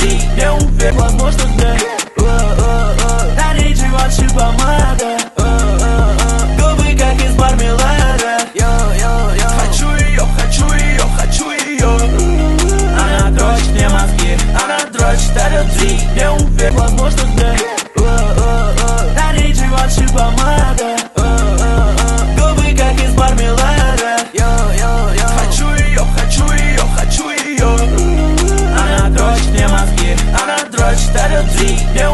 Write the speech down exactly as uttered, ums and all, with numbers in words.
три, не уверен, возможно, да. На ней животши помада, губы как из мармелада. Хочу ее, хочу ее, хочу ее. Она дрочит мне мозги, она дрочит эл три, не уверен, возможно, да. На ней животши помада, губы как из мармелада. Хочу ее, хочу ее, хочу ее. Она дрочит мне мозги, она дрочит эл три, не